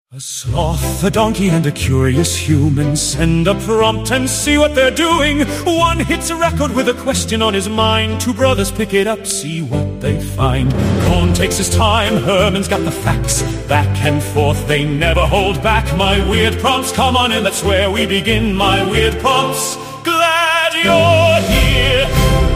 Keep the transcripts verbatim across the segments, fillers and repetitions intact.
A sloth, a donkey, and a curious human send a prompt and see what they're doing. One hits a record with a question on his mind. Two brothers pick it up, see what they find. Cohn takes his time, Herman's got the facts. Back and forth, they never hold back. My weird prompts, come on in, that's where we begin. My weird prompts, glad you're here.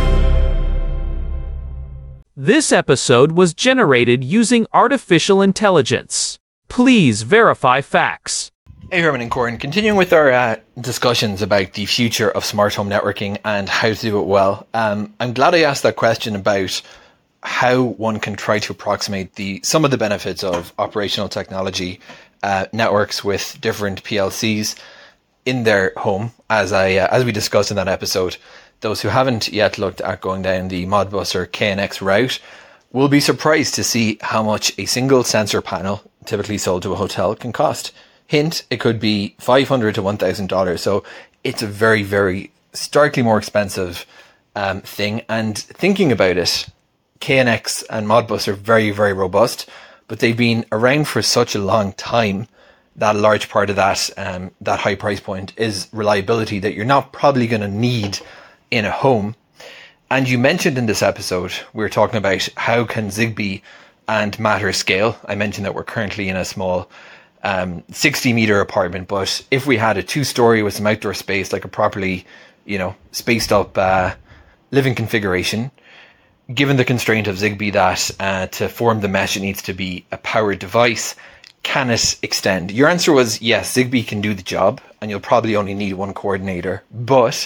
This episode was generated using artificial intelligence. Please verify facts. Hey, Herman and Corin, continuing with our uh, discussions about the future of smart home networking and how to do it well. Um, I'm glad I asked that question about how one can try to approximate the some of the benefits of operational technology uh, networks with different P L Cs in their home. As I uh, as we discussed in that episode, those who haven't yet looked at going down the Modbus or K N X route will be surprised to see how much a single sensor panel, typically sold to a hotel, can cost. Hint, it could be five hundred dollars to one thousand dollars. So it's a very, very starkly more expensive um, thing. And thinking about it, K N X and Modbus are very, very robust, but they've been around for such a long time that a large part of that, um, that high price point is reliability that you're not probably going to need in a home. And you mentioned in this episode, we were talking about how can Zigbee and Matter scale. I mentioned that we're currently in a small um, sixty meter apartment, but if we had a two story with some outdoor space, like a properly, you know, spaced up uh, living configuration, given the constraint of Zigbee that uh, to form the mesh, it needs to be a powered device, can it extend? Your answer was yes, Zigbee can do the job, and you'll probably only need one coordinator, but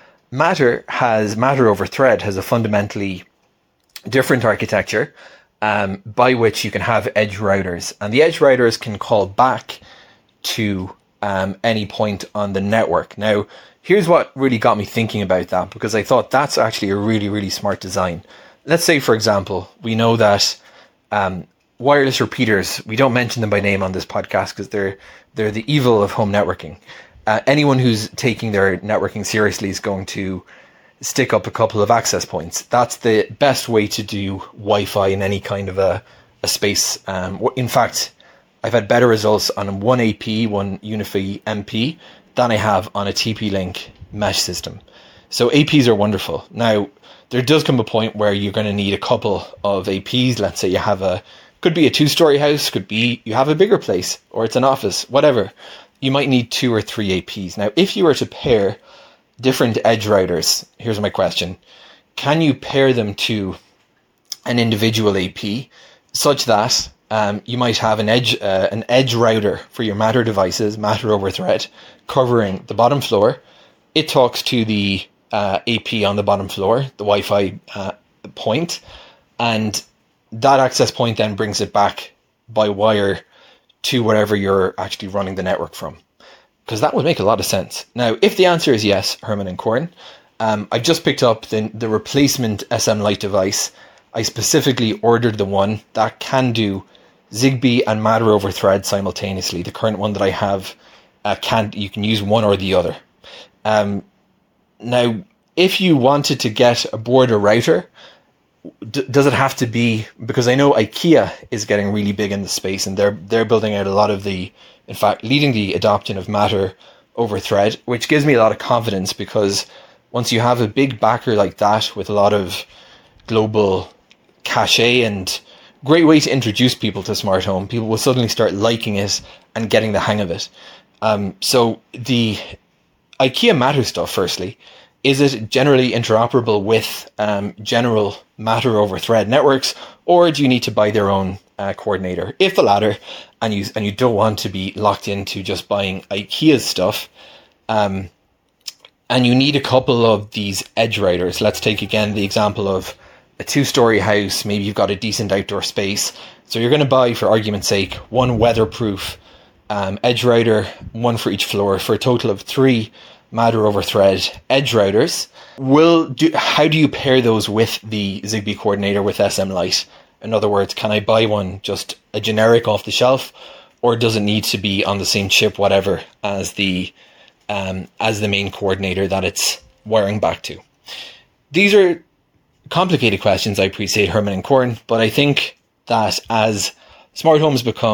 Matter has, Matter over Thread has a fundamentally different architecture um, by which you can have edge routers. And the edge routers can call back to um, any point on the network. Now, here's what really got me thinking about that, because I thought that's actually a really, really smart design. Let's say, for example, we know that um, wireless repeaters, we don't mention them by name on this podcast because they're, they're the evil of home networking. Uh, anyone who's taking their networking seriously is going to stick up a couple of access points. That's the best way to do Wi-Fi in any kind of a, a space. Um, in fact, I've had better results on one A P, one UniFi M P, than I have on a T P-Link mesh system. So A Ps are wonderful. Now, there does come a point where you're going to need a couple of A Ps. Let's say you have a, could be a two-story house, could be you have a bigger place, or it's an office, whatever. You might need two or three A Ps. Now, if you were to pair different edge routers, here's my question. Can you pair them to an individual A P such that um, you might have an edge uh, an edge router for your Matter devices, Matter over Thread, covering the bottom floor? It talks to the uh, A P on the bottom floor, the Wi-Fi uh, point, and that access point then brings it back by wire to wherever you're actually running the network from. Because that would make a lot of sense. Now, if the answer is yes, Herman and Corin, um, I've just picked up the, the replacement S M Lite device. I specifically ordered the one that can do Zigbee and Matter over Thread simultaneously. The current one that I have, uh, can't, you can use one or the other. Um, now, if you wanted to get a board or router, D- does it have to be, because I know IKEA is getting really big in the space and they're they're building out a lot of the, in fact, leading the adoption of Matter over Thread, which gives me a lot of confidence, because once you have a big backer like that with a lot of global cachet and great way to introduce people to smart home, people will suddenly start liking it and getting the hang of it. Um, so the IKEA Matter stuff, firstly, is it generally interoperable with um, general Matter over Thread networks, or do you need to buy their own uh, coordinator? If the latter, and you and you don't want to be locked into just buying IKEA's stuff, um, and you need a couple of these edge routers. Let's take again the example of a two-story house. Maybe you've got a decent outdoor space, so you're going to buy, for argument's sake, one weatherproof um, edge router, one for each floor, for a total of three Matter over Thread edge routers. Will do, how do you pair those with the Zigbee coordinator with S M Lite? In other words, can I buy one, just a generic off the shelf, or does it need to be on the same chip, whatever, as the um, as the main coordinator that it's wiring back to? These are complicated questions, I appreciate, Herman and Corin, but I think that as smart homes become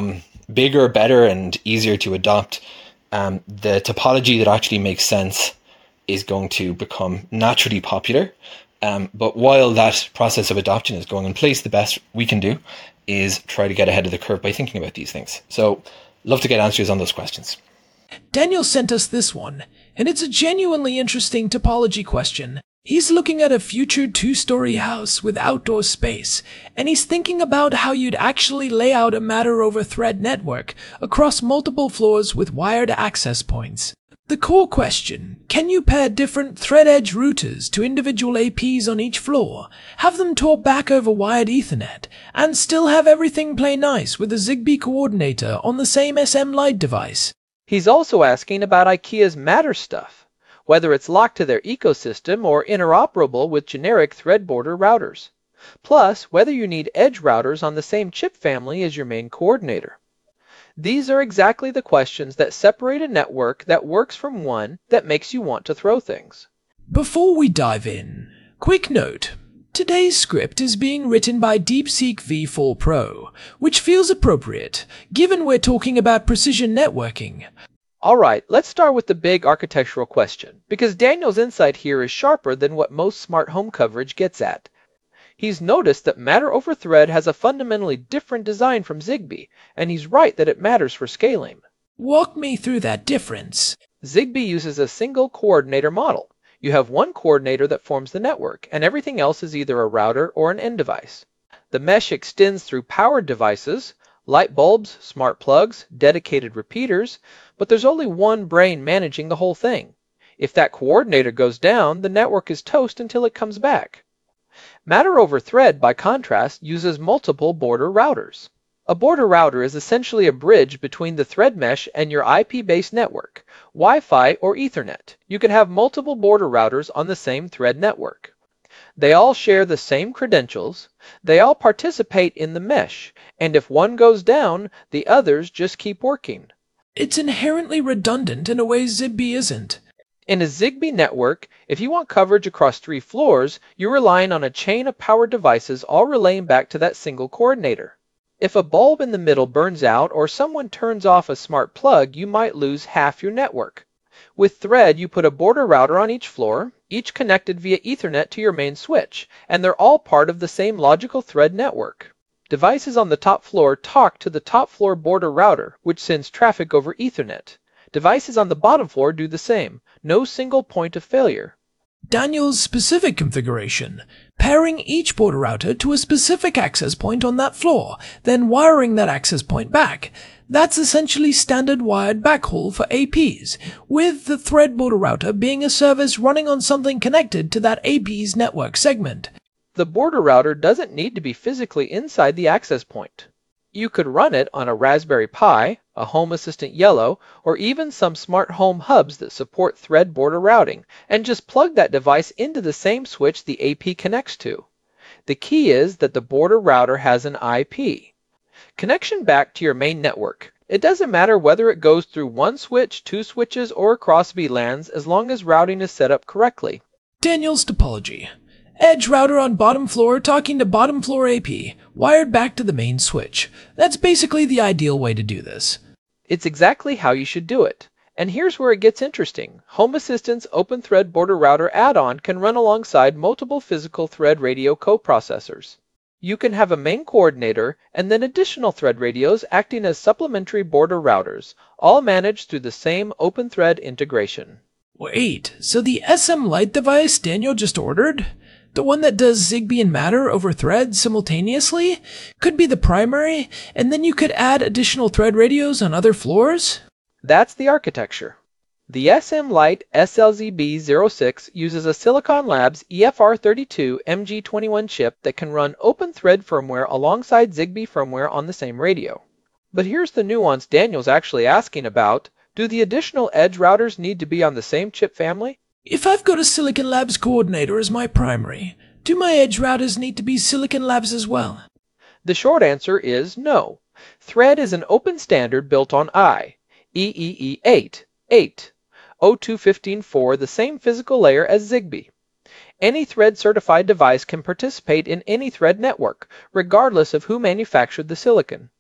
bigger, better, and easier to adopt, um, the topology that actually makes sense is going to become naturally popular. Um, but while that process of adoption is going in place, the best we can do is try to get ahead of the curve by thinking about these things. So, love to get answers on those questions. Daniel sent us this one, and it's a genuinely interesting topology question. He's looking at a future two-story house with outdoor space, and he's thinking about how you'd actually lay out a matter-over-thread network across multiple floors with wired access points. The core question, can you pair different thread edge routers to individual A Ps on each floor, have them talk back over wired Ethernet, and still have everything play nice with a Zigbee coordinator on the same S M Lite device? He's also asking about IKEA's Matter stuff, whether it's locked to their ecosystem or interoperable with generic thread border routers. Plus, whether you need edge routers on the same chip family as your main coordinator. These are exactly the questions that separate a network that works from one that makes you want to throw things. Before we dive in, quick note. Today's script is being written by DeepSeek V four Pro, which feels appropriate, given we're talking about precision networking. Alright, let's start with the big architectural question, because Daniel's insight here is sharper than what most smart home coverage gets at. He's noticed that Matter over Thread has a fundamentally different design from Zigbee, and he's right that it matters for scaling. Walk me through that difference. Zigbee uses a single coordinator model. You have one coordinator that forms the network, and everything else is either a router or an end device. The mesh extends through powered devices, light bulbs, smart plugs, dedicated repeaters, but there's only one brain managing the whole thing. If that coordinator goes down, the network is toast until it comes back. Matter over Thread, by contrast, uses multiple border routers. A border router is essentially a bridge between the thread mesh and your I P-based network, Wi-Fi or Ethernet. You can have multiple border routers on the same thread network. They all share the same credentials, they all participate in the mesh, and if one goes down, the others just keep working. It's inherently redundant in a way Zigbee isn't. In a Zigbee network, if you want coverage across three floors, you're relying on a chain of powered devices all relaying back to that single coordinator. If a bulb in the middle burns out or someone turns off a smart plug, you might lose half your network. With Thread, you put a border router on each floor, each connected via Ethernet to your main switch, and they're all part of the same logical thread network. Devices on the top floor talk to the top floor border router, which sends traffic over Ethernet. Devices on the bottom floor do the same. No single point of failure. Daniel's specific configuration, pairing each border router to a specific access point on that floor, then wiring that access point back. That's essentially standard wired backhaul for A Ps, with the thread border router being a service running on something connected to that A P's network segment. The border router doesn't need to be physically inside the access point. You could run it on a Raspberry Pi, a Home Assistant Yellow, or even some smart home hubs that support thread border routing, and just plug that device into the same switch the A P connects to. The key is that the border router has an I P. Connection back to your main network. It doesn't matter whether it goes through one switch, two switches, or across V LANs as long as routing is set up correctly. Daniel's topology. Edge router on bottom floor talking to bottom floor A P, wired back to the main switch. That's basically the ideal way to do this. It's exactly how you should do it. And here's where it gets interesting. Home Assistant's Open Thread Border Router add-on can run alongside multiple physical thread radio coprocessors. You can have a main coordinator and then additional thread radios acting as supplementary border routers, all managed through the same Open Thread integration. Wait, so the S M Lite device Daniel just ordered? The one that does Zigbee and Matter over Thread simultaneously? Could be the primary, and then you could add additional thread radios on other floors? That's the architecture. The S M Lite S L Z B zero six uses a Silicon Labs E F R thirty-two M G twenty-one chip that can run Open Thread firmware alongside Zigbee firmware on the same radio. But here's the nuance Daniel's actually asking about. Do the additional edge routers need to be on the same chip family? If I've got a Silicon Labs coordinator as my primary, do my edge routers need to be Silicon Labs as well? The short answer is no. Thread is an open standard built on I, E E E eight, eight, O two fifteen dash four, the same physical layer as Zigbee. Any Thread-certified device can participate in any Thread network, regardless of who manufactured the silicon.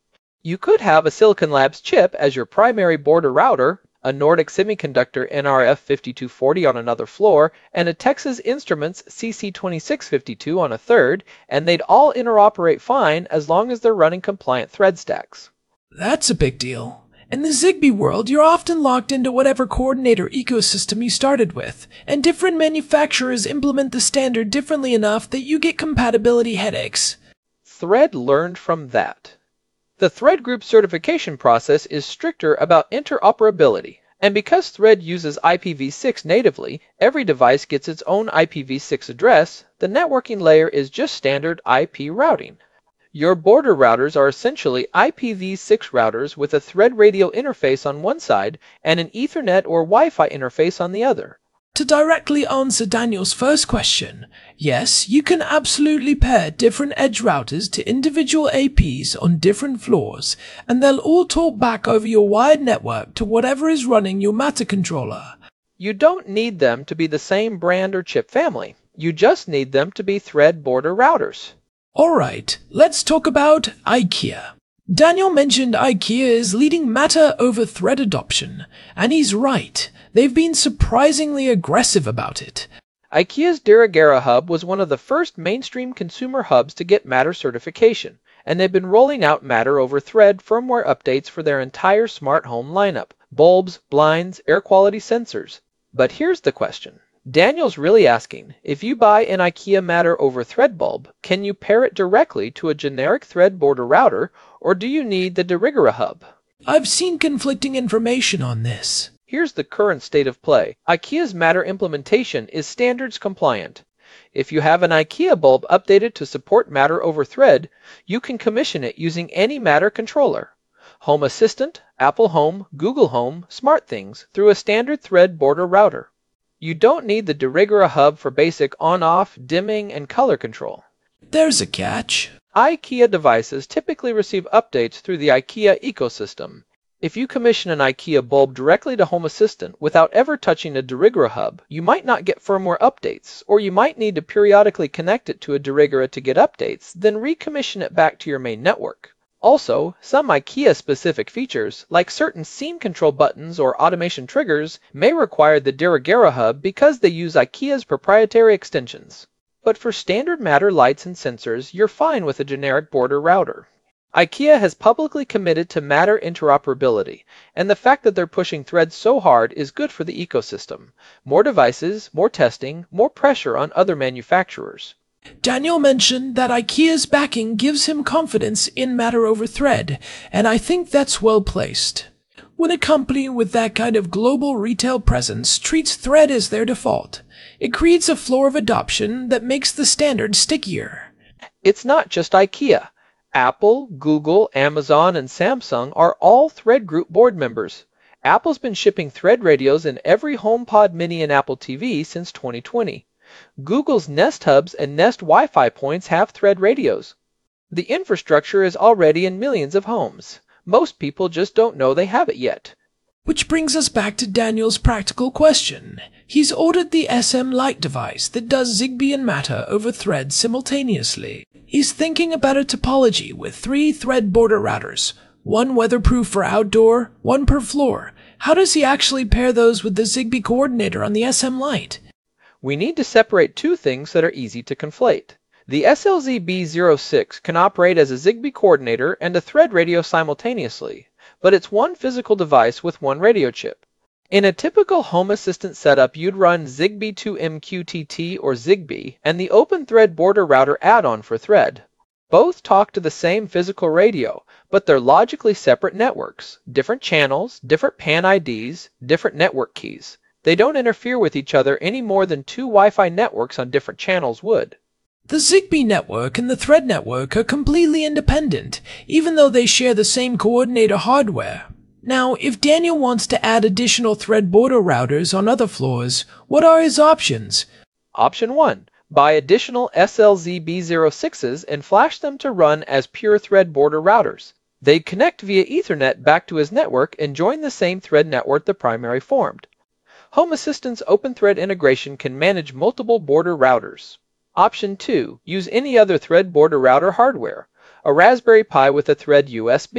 You could have a Silicon Labs chip as your primary border router, a Nordic Semiconductor N R F fifty-two forty on another floor, and a Texas Instruments C C twenty-six fifty-two on a third, and they'd all interoperate fine as long as they're running compliant thread stacks. That's a big deal. In the Zigbee world, you're often locked into whatever coordinator ecosystem you started with, and different manufacturers implement the standard differently enough that you get compatibility headaches. Thread learned from that. The Thread Group certification process is stricter about interoperability, and because Thread uses I P v six natively, every device gets its own I P v six address. The networking layer is just standard I P routing. Your border routers are essentially I P v six routers with a Thread radio interface on one side and an Ethernet or Wi-Fi interface on the other. To directly answer Daniel's first question, yes, you can absolutely pair different edge routers to individual A Ps on different floors, and they'll all talk back over your wired network to whatever is running your Matter controller. You don't need them to be the same brand or chip family. You just need them to be Thread border routers. Alright, let's talk about IKEA. Daniel mentioned IKEA is leading Matter over Thread adoption, and he's right. They've been surprisingly aggressive about it. IKEA's Dirigera Hub was one of the first mainstream consumer hubs to get Matter certification, and they've been rolling out Matter over Thread firmware updates for their entire smart home lineup: bulbs, blinds, air quality sensors. But here's the question. Daniel's really asking, if you buy an IKEA Matter over Thread bulb, can you pair it directly to a generic Thread border router, or do you need the Dirigera Hub? I've seen conflicting information on this. Here's the current state of play. IKEA's Matter implementation is standards compliant. If you have an IKEA bulb updated to support Matter over Thread, you can commission it using any Matter controller. Home Assistant, Apple Home, Google Home, SmartThings through a standard Thread border router. You don't need the Dirigera Hub for basic on-off, dimming, and color control. There's a catch. IKEA devices typically receive updates through the IKEA ecosystem. If you commission an IKEA bulb directly to Home Assistant without ever touching a Dirigera Hub, you might not get firmware updates, or you might need to periodically connect it to a Dirigera to get updates, then recommission it back to your main network. Also, some IKEA-specific features, like certain scene control buttons or automation triggers, may require the Dirigera Hub because they use IKEA's proprietary extensions. But for standard Matter lights and sensors, you're fine with a generic border router. IKEA has publicly committed to Matter interoperability, and the fact that they're pushing Thread so hard is good for the ecosystem. More devices, more testing, more pressure on other manufacturers. Daniel mentioned that IKEA's backing gives him confidence in Matter over Thread, and I think that's well placed. When a company with that kind of global retail presence treats Thread as their default, it creates a floor of adoption that makes the standard stickier. It's not just IKEA. Apple, Google, Amazon, and Samsung are all Thread Group board members. Apple's been shipping Thread radios in every HomePod Mini and Apple T V since twenty twenty. Google's Nest Hubs and Nest Wi-Fi points have Thread radios. The infrastructure is already in millions of homes. Most people just don't know they have it yet. Which brings us back to Daniel's practical question. He's ordered the S M Lite device that does Zigbee and Matter over Thread simultaneously. He's thinking about a topology with three Thread border routers, one weatherproof for outdoor, one per floor. How does he actually pair those with the Zigbee coordinator on the S M Lite? We need to separate two things that are easy to conflate. The S L Z B zero six can operate as a Zigbee coordinator and a Thread radio simultaneously, but it's one physical device with one radio chip. In a typical Home Assistant setup, you'd run Zigbee two M Q T T or Zigbee and the Open Thread Border Router add-on for Thread. Both talk to the same physical radio, but they're logically separate networks, different channels, different P A N I Ds, different network keys. They don't interfere with each other any more than two Wi-Fi networks on different channels would. The Zigbee network and the Thread network are completely independent, even though they share the same coordinator hardware. Now, if Daniel wants to add additional Thread border routers on other floors, what are his options? Option one. Buy additional S L Z B zero sixes and flash them to run as pure Thread border routers. They'd connect via Ethernet back to his network and join the same Thread network the primary formed. Home Assistant's Open Thread integration can manage multiple border routers. Option two. Use any other Thread border router hardware. A Raspberry Pi with a Thread U S B.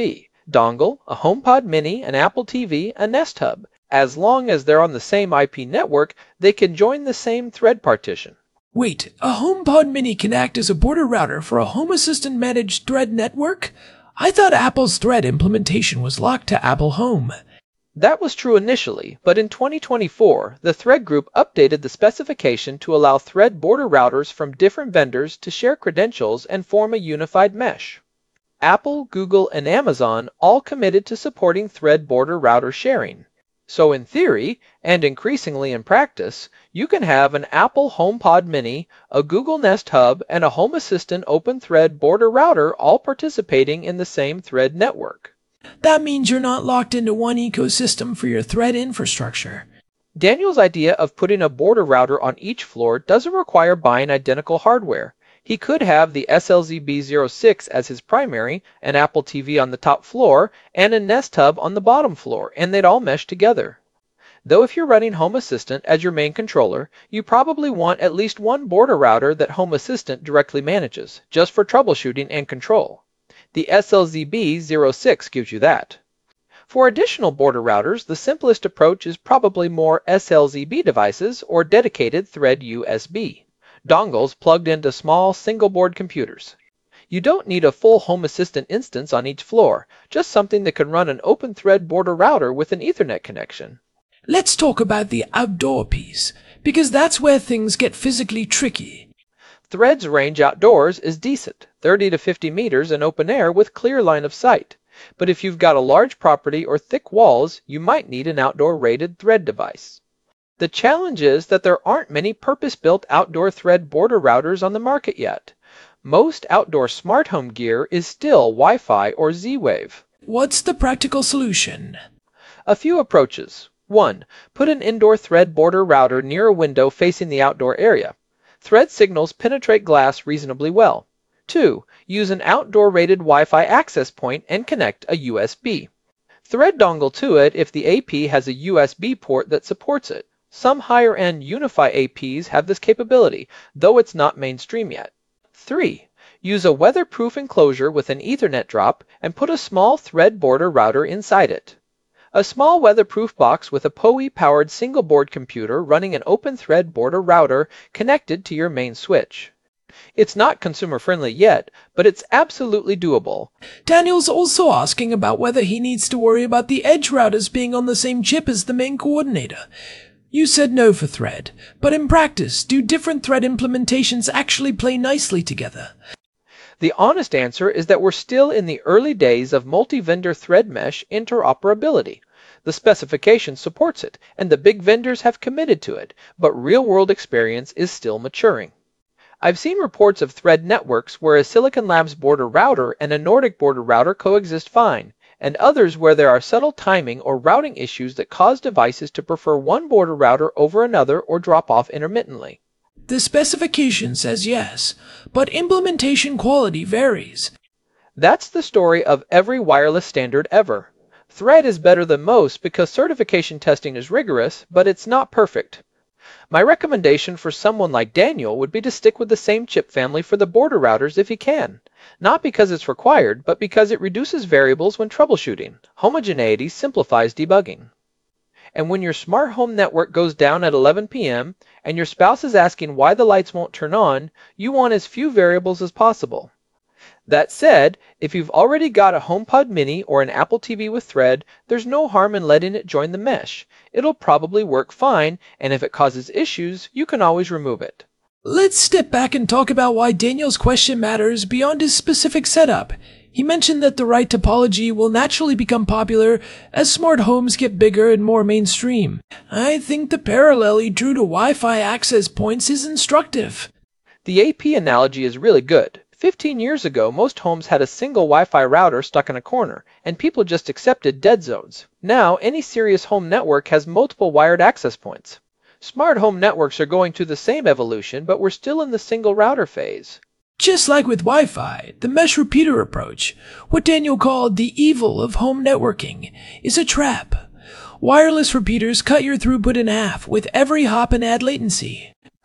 dongle, a HomePod Mini, an Apple T V, a Nest Hub. As long as they're on the same I P network, they can join the same thread partition. Wait, a HomePod Mini can act as a border router for a Home Assistant managed Thread network? I thought Apple's Thread implementation was locked to Apple Home. That was true initially, but in twenty twenty-four, the Thread Group updated the specification to allow Thread border routers from different vendors to share credentials and form a unified mesh. Apple, Google, and Amazon all committed to supporting Thread border router sharing. So in theory, and increasingly in practice, you can have an Apple HomePod Mini, a Google Nest Hub, and a Home Assistant Open Thread border router all participating in the same Thread network. That means you're not locked into one ecosystem for your Thread infrastructure. Daniel's idea of putting a border router on each floor doesn't require buying identical hardware. He could have the S L Z B zero six as his primary, an Apple T V on the top floor, and a Nest Hub on the bottom floor, and they'd all mesh together. Though if you're running Home Assistant as your main controller, you probably want at least one border router that Home Assistant directly manages, just for troubleshooting and control. The S L Z B zero six gives you that. For additional border routers, the simplest approach is probably more S L Z B devices or dedicated Thread U S B. Dongles plugged into small single-board computers. You don't need a full Home Assistant instance on each floor, just something that can run an open thread border router with an Ethernet connection. Let's talk about the outdoor piece, because that's where things get physically tricky. Thread's range outdoors is decent, thirty to fifty meters in open air with clear line of sight. But if you've got a large property or thick walls, you might need an outdoor rated Thread device. The challenge is that there aren't many purpose-built outdoor Thread border routers on the market yet. Most outdoor smart home gear is still Wi-Fi or Z-Wave. What's the practical solution? A few approaches. One, put an indoor Thread border router near a window facing the outdoor area. Thread signals penetrate glass reasonably well. Two, use an outdoor rated Wi-Fi access point and connect a U S B. Thread dongle to it if the A P has a U S B port that supports it. Some higher-end Unify A Ps have this capability, though it's not mainstream yet. Three, use a weatherproof enclosure with an Ethernet drop and put a small Thread border router inside it. A small weatherproof box with a P O E-powered single-board computer running an open thread border router connected to your main switch. It's not consumer-friendly yet, but it's absolutely doable. Daniel's also asking about whether he needs to worry about the edge routers being on the same chip as the main coordinator. You said no for Thread, but in practice, do different Thread implementations actually play nicely together? The honest answer is that we're still in the early days of multi-vendor Thread mesh interoperability. The specification supports it, and the big vendors have committed to it, but real-world experience is still maturing. I've seen reports of Thread networks where a Silicon Labs border router and a Nordic border router coexist fine, and others where there are subtle timing or routing issues that cause devices to prefer one border router over another or drop off intermittently. The specification says yes, but implementation quality varies. That's the story of every wireless standard ever. Thread is better than most because certification testing is rigorous, but it's not perfect. My recommendation for someone like Daniel would be to stick with the same chip family for the border routers if he can. Not because it's required, but because it reduces variables when troubleshooting. Homogeneity simplifies debugging. And when your smart home network goes down at eleven p m and your spouse is asking why the lights won't turn on, you want as few variables as possible. That said, if you've already got a HomePod Mini or an Apple T V with Thread, there's no harm in letting it join the mesh. It'll probably work fine, and if it causes issues, you can always remove it. Let's step back and talk about why Daniel's question matters beyond his specific setup. He mentioned that the right topology will naturally become popular as smart homes get bigger and more mainstream. I think the parallel he drew to Wi-Fi access points is instructive. The A P analogy is really good. Fifteen years ago, most homes had a single Wi-Fi router stuck in a corner, and people just accepted dead zones. Now, any serious home network has multiple wired access points. Smart home networks are going through the same evolution, but we're still in the single router phase. Just like with Wi-Fi, the mesh repeater approach, what Daniel called the evil of home networking, is a trap. Wireless repeaters cut your throughput in half with every hop and add latency.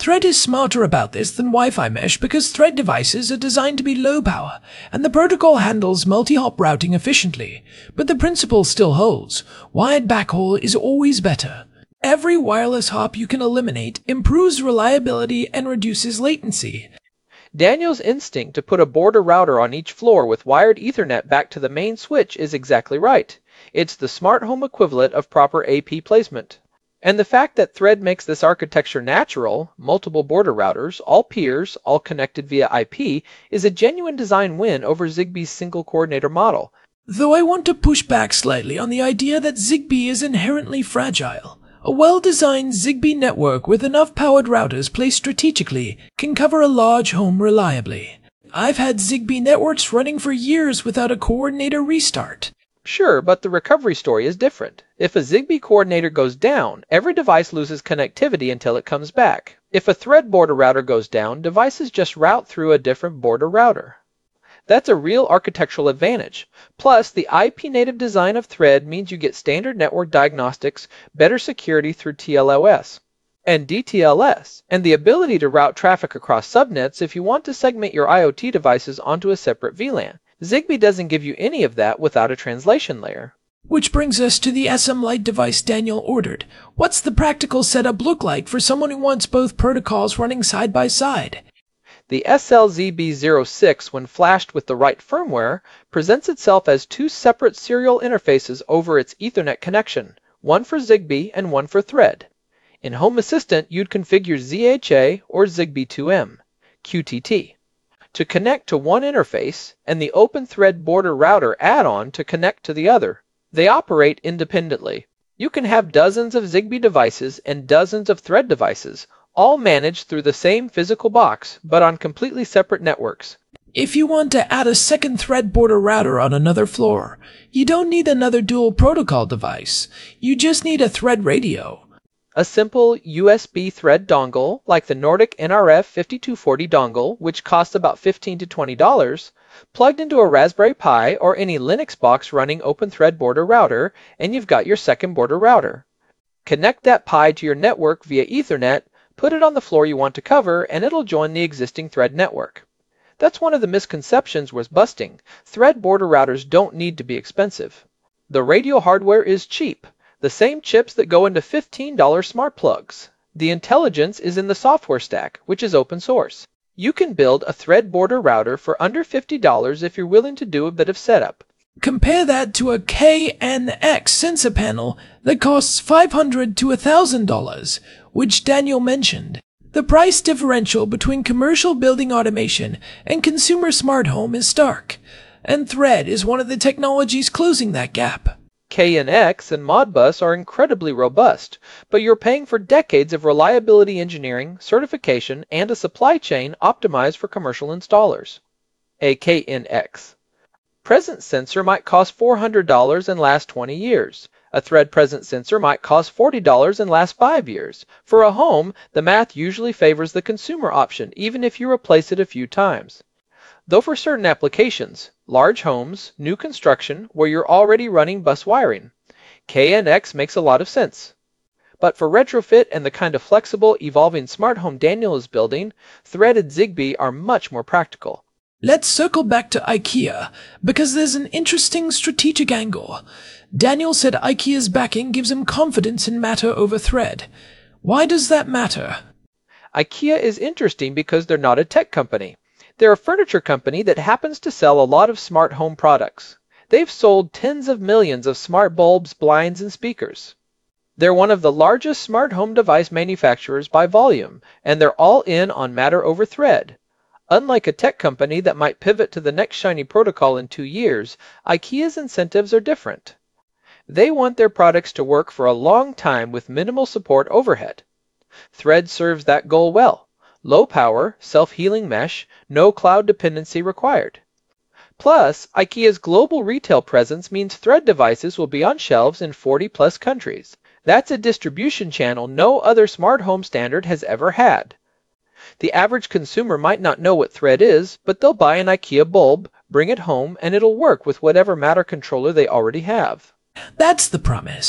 Thread is smarter about this than Wi-Fi mesh because Thread devices are designed to be low power, and the protocol handles multi-hop routing efficiently, but the principle still holds. Wired backhaul is always better. Every wireless hop you can eliminate improves reliability and reduces latency. Daniel's instinct to put a border router on each floor with wired Ethernet back to the main switch is exactly right. It's the smart home equivalent of proper A P placement. And the fact that Thread makes this architecture natural, multiple border routers, all peers, all connected via I P, is a genuine design win over Zigbee's single coordinator model. Though I want to push back slightly on the idea that Zigbee is inherently fragile. A well-designed Zigbee network with enough powered routers placed strategically can cover a large home reliably. I've had Zigbee networks running for years without a coordinator restart. Sure, but the recovery story is different. If a Zigbee coordinator goes down, every device loses connectivity until it comes back. If a Thread border router goes down, devices just route through a different border router. That's a real architectural advantage. Plus, the I P native design of Thread means you get standard network diagnostics, better security through T L O S and D T L S, and the ability to route traffic across subnets if you want to segment your IoT devices onto a separate V LAN. Zigbee doesn't give you any of that without a translation layer. Which brings us to the S M Lite device Daniel ordered. What's the practical setup look like for someone who wants both protocols running side by side? The S L Z B zero six, when flashed with the right firmware, presents itself as two separate serial interfaces over its Ethernet connection, one for Zigbee and one for Thread. In Home Assistant, you'd configure Z H A or Zigbee two M, Q T T, to connect to one interface, and the Open Thread Border Router add-on to connect to the other. They operate independently. You can have dozens of Zigbee devices and dozens of Thread devices, all managed through the same physical box, but on completely separate networks. If you want to add a second Thread border router on another floor, you don't need another dual protocol device. You just need a Thread radio. A simple U S B Thread dongle, like the Nordic N R F fifty-two forty dongle, which costs about fifteen to twenty dollars, plugged into a Raspberry Pi or any Linux box running Open Thread Border Router, and you've got your second border router. Connect that Pi to your network via Ethernet, put it on the floor you want to cover, and it'll join the existing Thread network. That's one of the misconceptions worth busting. Thread border routers don't need to be expensive. The radio hardware is cheap. The same chips that go into fifteen dollar smart plugs. The intelligence is in the software stack, which is open source. You can build a Thread border router for under fifty dollars if you're willing to do a bit of setup. Compare that to a K N X sensor panel that costs five hundred to one thousand dollars, which Daniel mentioned. The price differential between commercial building automation and consumer smart home is stark, and Thread is one of the technologies closing that gap. K N X and Modbus are incredibly robust, but you're paying for decades of reliability engineering, certification, and a supply chain optimized for commercial installers. A K N X. Presence sensor might cost four hundred dollars and last twenty years. A Thread presence sensor might cost forty dollars and last five years. For a home, the math usually favors the consumer option, even if you replace it a few times. Though for certain applications, large homes, new construction, where you're already running bus wiring, K N X makes a lot of sense. But for retrofit and the kind of flexible, evolving smart home Daniel is building, Thread and Zigbee are much more practical. Let's circle back to IKEA, because there's an interesting strategic angle. Daniel said IKEA's backing gives him confidence in Matter over Thread. Why does that matter? IKEA is interesting because they're not a tech company. They're a furniture company that happens to sell a lot of smart home products. They've sold tens of millions of smart bulbs, blinds, and speakers. They're one of the largest smart home device manufacturers by volume, and they're all in on Matter over Thread. Unlike a tech company that might pivot to the next shiny protocol in two years, IKEA's incentives are different. They want their products to work for a long time with minimal support overhead. Thread serves that goal well. Low power, self-healing mesh, no cloud dependency required. Plus, IKEA's global retail presence means Thread devices will be on shelves in forty plus countries. That's a distribution channel no other smart home standard has ever had. The average consumer might not know what Thread is, but they'll buy an IKEA bulb, bring it home, and it'll work with whatever Matter controller they already have. That's the promise.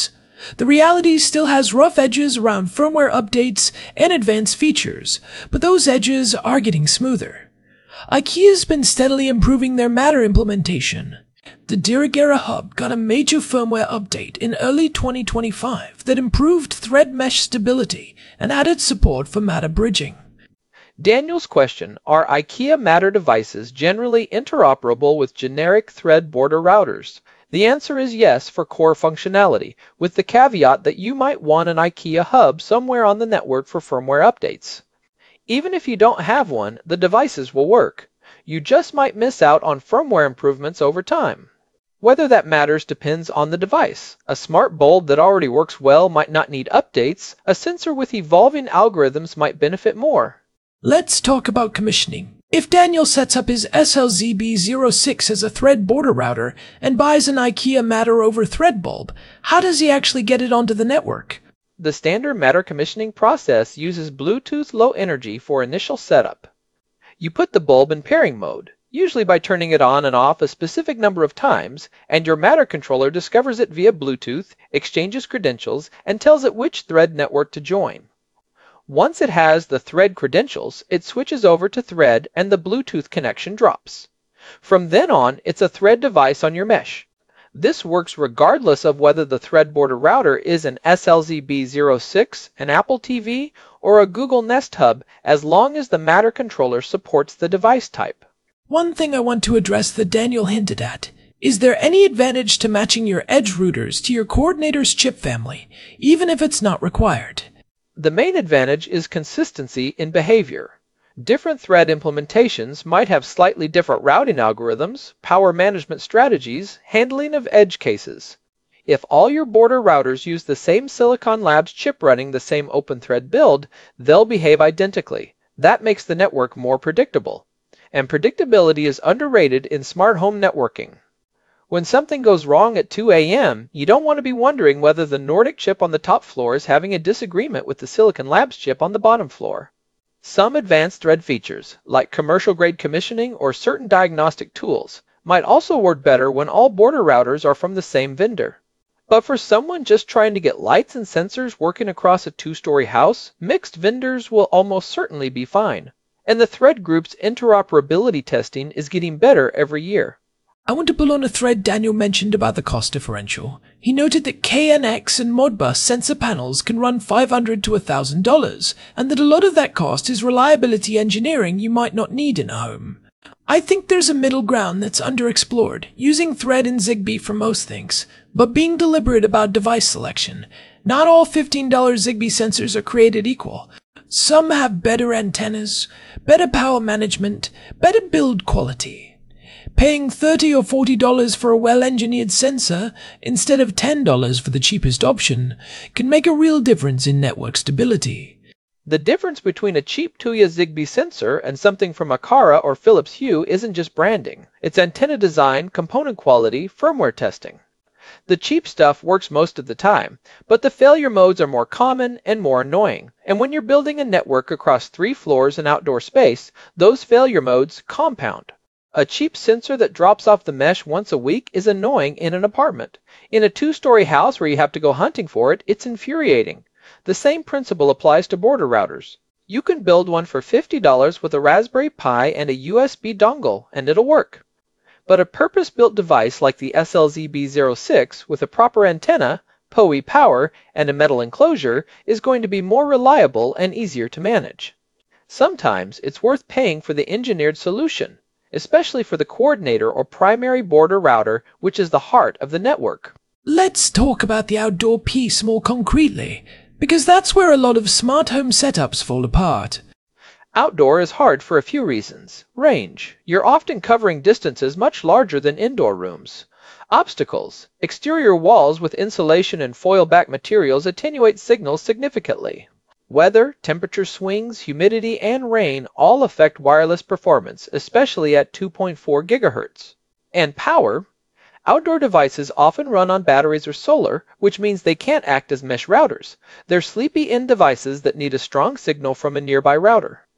The reality still has rough edges around firmware updates and advanced features, but those edges are getting smoother. IKEA's been steadily improving their Matter implementation. The Dirigera hub got a major firmware update in early twenty twenty-five that improved thread mesh stability and added support for Matter bridging. Daniel's question, are IKEA Matter devices generally interoperable with generic thread border routers? The answer is yes for core functionality, with the caveat that you might want an IKEA hub somewhere on the network for firmware updates. Even if you don't have one, the devices will work. You just might miss out on firmware improvements over time. Whether that matters depends on the device. A smart bulb that already works well might not need updates. A sensor with evolving algorithms might benefit more. Let's talk about commissioning. If Daniel sets up his S L Z B zero six as a thread border router and buys an IKEA Matter over thread bulb, how does he actually get it onto the network? The standard Matter commissioning process uses Bluetooth Low Energy for initial setup. You put the bulb in pairing mode, usually by turning it on and off a specific number of times, and your Matter controller discovers it via Bluetooth, exchanges credentials, and tells it which thread network to join. Once it has the thread credentials, it switches over to thread and the Bluetooth connection drops. From then on, it's a thread device on your mesh. This works regardless of whether the thread border router is an S L Z B zero six, an Apple T V, or a Google Nest Hub, as long as the Matter controller supports the device type. One thing I want to address that Daniel hinted at. Is there any advantage to matching your edge routers to your coordinator's chip family, even if it's not required? The main advantage is consistency in behavior. Different thread implementations might have slightly different routing algorithms, power management strategies, handling of edge cases. If all your border routers use the same Silicon Labs chip running the same OpenThread build, they'll behave identically. That makes the network more predictable. And predictability is underrated in smart home networking. When something goes wrong at two A M, you don't want to be wondering whether the Nordic chip on the top floor is having a disagreement with the Silicon Labs chip on the bottom floor. Some advanced thread features, like commercial-grade commissioning or certain diagnostic tools, might also work better when all border routers are from the same vendor. But for someone just trying to get lights and sensors working across a two-story house, mixed vendors will almost certainly be fine. And the thread group's interoperability testing is getting better every year. I want to pull on a thread Daniel mentioned about the cost differential. He noted that K N X and Modbus sensor panels can run five hundred dollars to one thousand dollars, and that a lot of that cost is reliability engineering you might not need in a home. I think there's a middle ground that's underexplored, using Thread and Zigbee for most things, but being deliberate about device selection. Not all fifteen dollar Zigbee sensors are created equal. Some have better antennas, better power management, better build quality. Paying thirty dollars or forty dollars for a well-engineered sensor instead of ten dollars for the cheapest option can make a real difference in network stability. The difference between a cheap Tuya Zigbee sensor and something from Aqara or Philips Hue isn't just branding. It's antenna design, component quality, firmware testing. The cheap stuff works most of the time, but the failure modes are more common and more annoying. And when you're building a network across three floors and outdoor space, those failure modes compound. A cheap sensor that drops off the mesh once a week is annoying in an apartment. In a two-story house where you have to go hunting for it, it's infuriating. The same principle applies to border routers. You can build one for fifty dollars with a Raspberry Pi and a U S B dongle, and it'll work. But a purpose-built device like the S L Z B zero six with a proper antenna, P O E power, and a metal enclosure is going to be more reliable and easier to manage. Sometimes it's worth paying for the engineered solution, especially for the coordinator or primary border router, which is the heart of the network. Let's talk about the outdoor piece more concretely, because that's where a lot of smart home setups fall apart. Outdoor is hard for a few reasons. Range. You're often covering distances much larger than indoor rooms. Obstacles. Exterior walls with insulation and foil-back materials attenuate signals significantly. Weather, temperature swings, humidity, and rain all affect wireless performance, especially at two point four gigahertz. And power. Outdoor devices often run on batteries or solar, which means they can't act as mesh routers. They're sleepy-in devices that need a strong signal from a nearby router.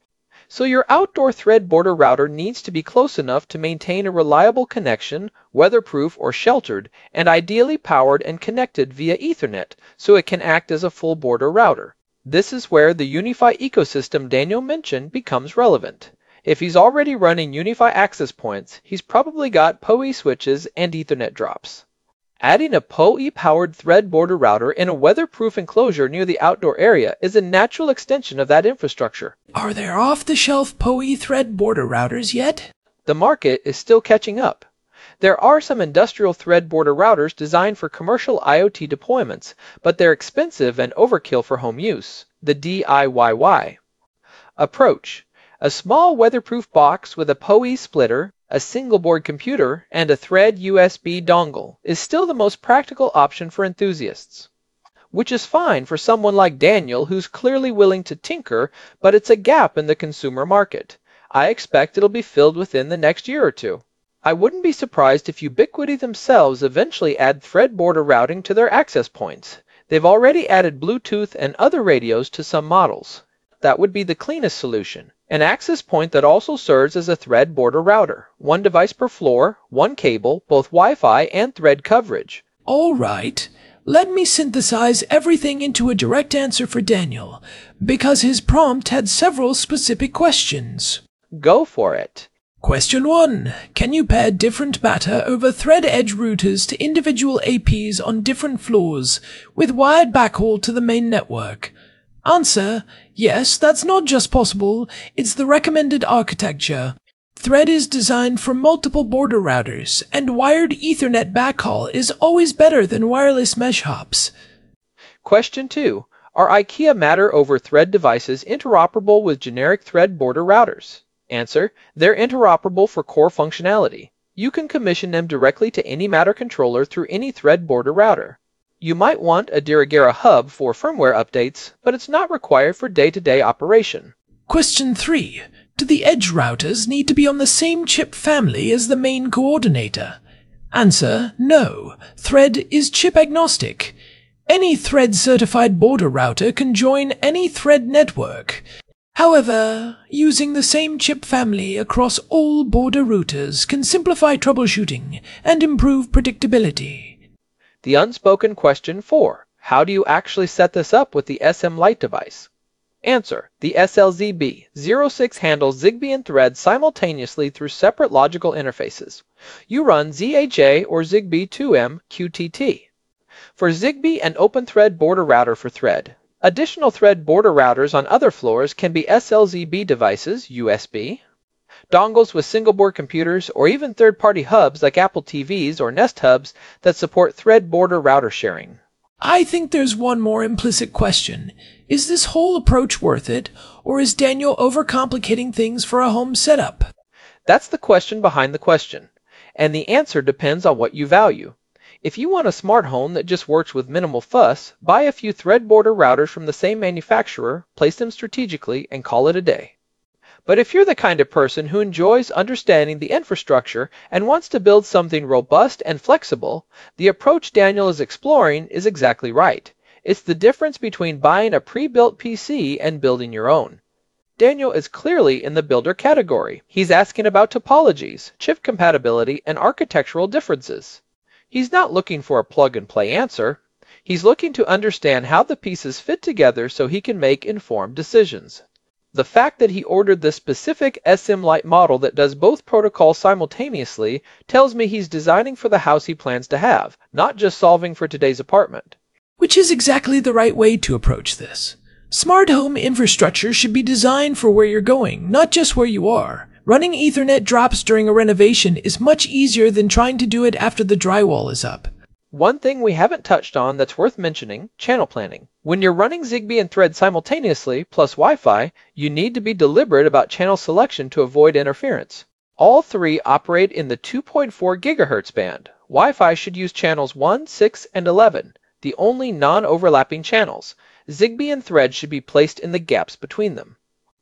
So your outdoor thread border router needs to be close enough to maintain a reliable connection, weatherproof or sheltered, and ideally powered and connected via Ethernet so it can act as a full border router. This is where the UniFi ecosystem Daniel mentioned becomes relevant. If he's already running UniFi access points, he's probably got P O E switches and Ethernet drops. Adding a P O E-powered thread border router in a weatherproof enclosure near the outdoor area is a natural extension of that infrastructure. Are there off-the-shelf P O E thread border routers yet? The market is still catching up. There are some industrial thread border routers designed for commercial IoT deployments, but they're expensive and overkill for home use, the D I Y Y. Approach: a small weatherproof box with a P O E splitter, a single-board computer, and a Thread U S B dongle is still the most practical option for enthusiasts. Which is fine for someone like Daniel who's clearly willing to tinker, but it's a gap in the consumer market. I expect it'll be filled within the next year or two. I wouldn't be surprised if Ubiquiti themselves eventually add thread border routing to their access points. They've already added Bluetooth and other radios to some models. That would be the cleanest solution. An access point that also serves as a thread border router. One device per floor, one cable, both Wi-Fi and thread coverage. All right. Let me synthesize everything into a direct answer for Daniel, because his prompt had several specific questions. Go for it. Question one. Can you pair different matter over thread edge routers to individual A Ps on different floors with wired backhaul to the main network? Answer: yes, that's not just possible, it's the recommended architecture. Thread is designed for multiple border routers, and wired Ethernet backhaul is always better than wireless mesh hops. Question two. Are IKEA Matter over Thread devices interoperable with generic thread border routers? Answer: they're interoperable for core functionality. You can commission them directly to any Matter controller through any thread border router. You might want a Dirigera hub for firmware updates, but it's not required for day-to-day operation. Question three. Do the edge routers need to be on the same chip family as the main coordinator? Answer: no. Thread is chip agnostic. Any Thread-certified border router can join any Thread network. However, using the same chip family across all border routers can simplify troubleshooting and improve predictability. The unspoken question four. How do you actually set this up with the S M Lite device? Answer: the S L Z B zero six handles Zigbee and Thread simultaneously through separate logical interfaces. You run Z H A or Zigbee two M Q T T. For Zigbee, an open thread border router for Thread. Additional thread border routers on other floors can be S L Z B devices, U S B, dongles with single-board computers, or even third-party hubs like Apple T Vs or Nest hubs that support thread border router sharing. I think there's one more implicit question. Is this whole approach worth it, or is Daniel overcomplicating things for a home setup? That's the question behind the question, and the answer depends on what you value. If you want a smart home that just works with minimal fuss, buy a few thread border routers from the same manufacturer, place them strategically, and call it a day. But if you're the kind of person who enjoys understanding the infrastructure and wants to build something robust and flexible, the approach Daniel is exploring is exactly right. It's the difference between buying a pre-built P C and building your own. Daniel is clearly in the builder category. He's asking about topologies, chip compatibility, and architectural differences. He's not looking for a plug-and-play answer. He's looking to understand how the pieces fit together so he can make informed decisions. The fact that he ordered the specific S M Lite model that does both protocols simultaneously tells me he's designing for the house he plans to have, not just solving for today's apartment. Which is exactly the right way to approach this. Smart home infrastructure should be designed for where you're going, not just where you are. Running Ethernet drops during a renovation is much easier than trying to do it after the drywall is up. One thing we haven't touched on that's worth mentioning, channel planning. When you're running Zigbee and Thread simultaneously, plus Wi-Fi, you need to be deliberate about channel selection to avoid interference. All three operate in the two point four gigahertz band. Wi-Fi should use channels one, six, and eleven, the only non-overlapping channels. Zigbee and Thread should be placed in the gaps between them.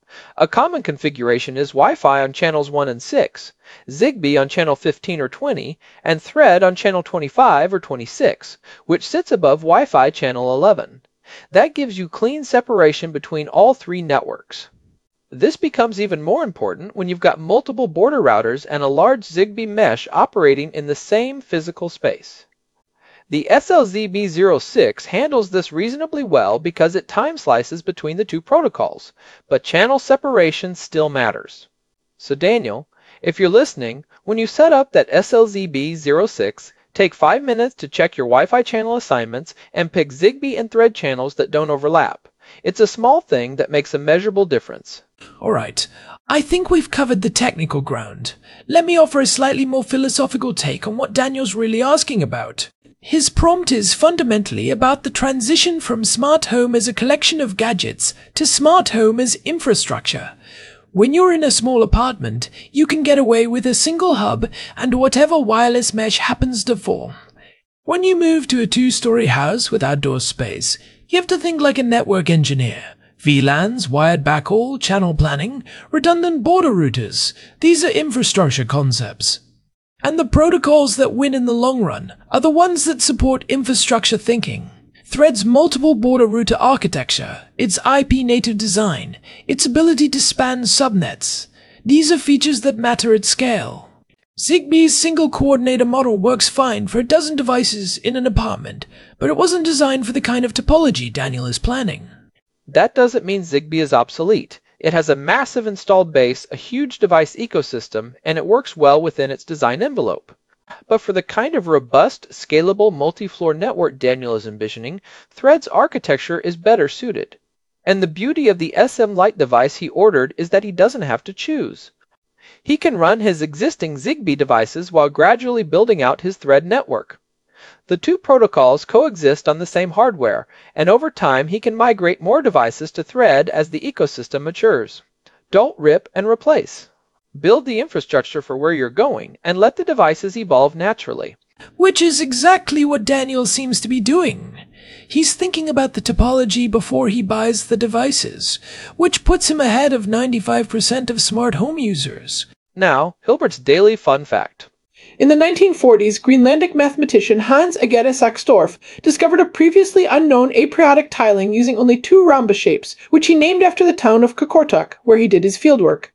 A common configuration is Wi-Fi on channels one and six, Zigbee on channel fifteen or twenty, and Thread on channel twenty-five or twenty-six, which sits above Wi-Fi channel eleven. That gives you clean separation between all three networks. This becomes even more important when you've got multiple border routers and a large Zigbee mesh operating in the same physical space. The S L Z B zero six handles this reasonably well because it time slices between the two protocols, but channel separation still matters. So Daniel, if you're listening, when you set up that S L Z B zero six, take five minutes to check your Wi-Fi channel assignments and pick Zigbee and Thread channels that don't overlap. It's a small thing that makes a measurable difference. Alright, I think we've covered the technical ground. Let me offer a slightly more philosophical take on what Daniel's really asking about. His prompt is fundamentally about the transition from smart home as a collection of gadgets to smart home as infrastructure. When you're in a small apartment, you can get away with a single hub and whatever wireless mesh happens to fall. When you move to a two-story house with outdoor space, you have to think like a network engineer. V LANs, wired backhaul, channel planning, redundant border routers. These are infrastructure concepts. And the protocols that win in the long run are the ones that support infrastructure thinking. Thread's multiple border router architecture, its I P native design, its ability to span subnets. These are features that matter at scale. Zigbee's single coordinator model works fine for a dozen devices in an apartment, but it wasn't designed for the kind of topology Daniel is planning. That doesn't mean Zigbee is obsolete. It has a massive installed base, a huge device ecosystem, and it works well within its design envelope. But for the kind of robust, scalable, multi-floor network Daniel is envisioning, Thread's architecture is better suited. And the beauty of the S M Lite device he ordered is that he doesn't have to choose. He can run his existing Zigbee devices while gradually building out his Thread network. The two protocols coexist on the same hardware, and over time he can migrate more devices to Thread as the ecosystem matures. Don't rip and replace. Build the infrastructure for where you're going, and let the devices evolve naturally. Which is exactly what Daniel seems to be doing. He's thinking about the topology before he buys the devices, which puts him ahead of ninety-five percent of smart home users. Now, Hilbert's daily fun fact. In the nineteen forties, Greenlandic mathematician Hans Agede-Saxdorf discovered a previously unknown aperiodic tiling using only two rhombus shapes, which he named after the town of Qeqertaq, where he did his fieldwork.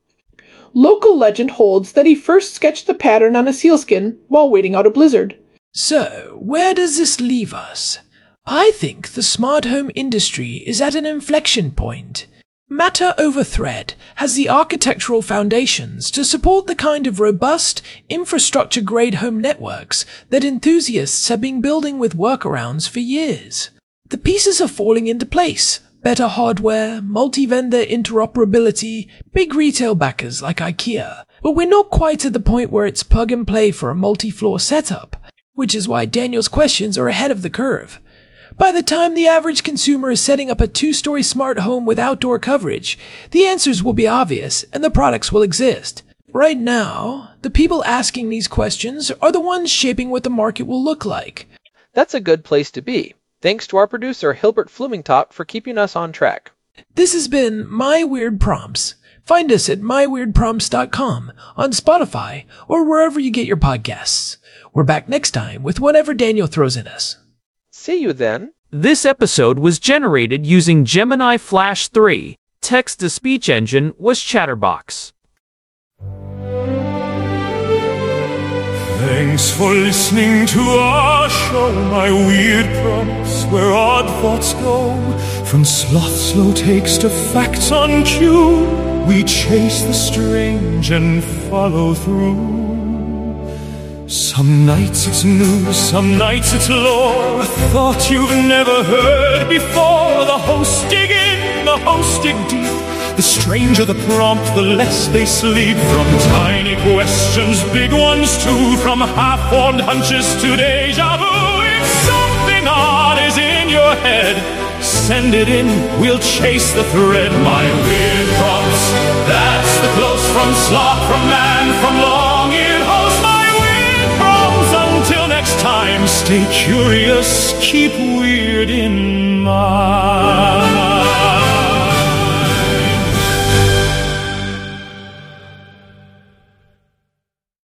Local legend holds that he first sketched the pattern on a sealskin while waiting out a blizzard. So, where does this leave us? I think the smart home industry is at an inflection point. Matter over Thread has the architectural foundations to support the kind of robust, infrastructure-grade home networks that enthusiasts have been building with workarounds for years. The pieces are falling into place. Better hardware, multi-vendor interoperability, big retail backers like IKEA. But we're not quite at the point where it's plug and play for a multi-floor setup, which is why Daniel's questions are ahead of the curve. By the time the average consumer is setting up a two-story smart home with outdoor coverage, the answers will be obvious and the products will exist. Right now, the people asking these questions are the ones shaping what the market will look like. That's a good place to be. Thanks to our producer Hilbert Flumingtop for keeping us on track. This has been My Weird Prompts. Find us at my weird prompts dot com, on Spotify, or wherever you get your podcasts. We're back next time with whatever Daniel throws in us. See you then. This episode was generated using Gemini Flash three. Text-to-speech engine was Chatterbox. Thanks for listening to our show, My Weird Prompts, where odd thoughts go. From sloth slow takes to facts on cue, we chase the strange and follow through. Some nights it's news, some nights it's lore, a thought you've never heard before. The hosts dig in, the hosts dig deep. The stranger the prompt, the less they sleep. From tiny questions, big ones too, from half-formed hunches to deja vu. If something odd is in your head, send it in, we'll chase the thread. My Weird Prompts, that's the close from sloth, from man, from long-eared host. My Weird Prompts, until next time, stay curious, keep weird in mind.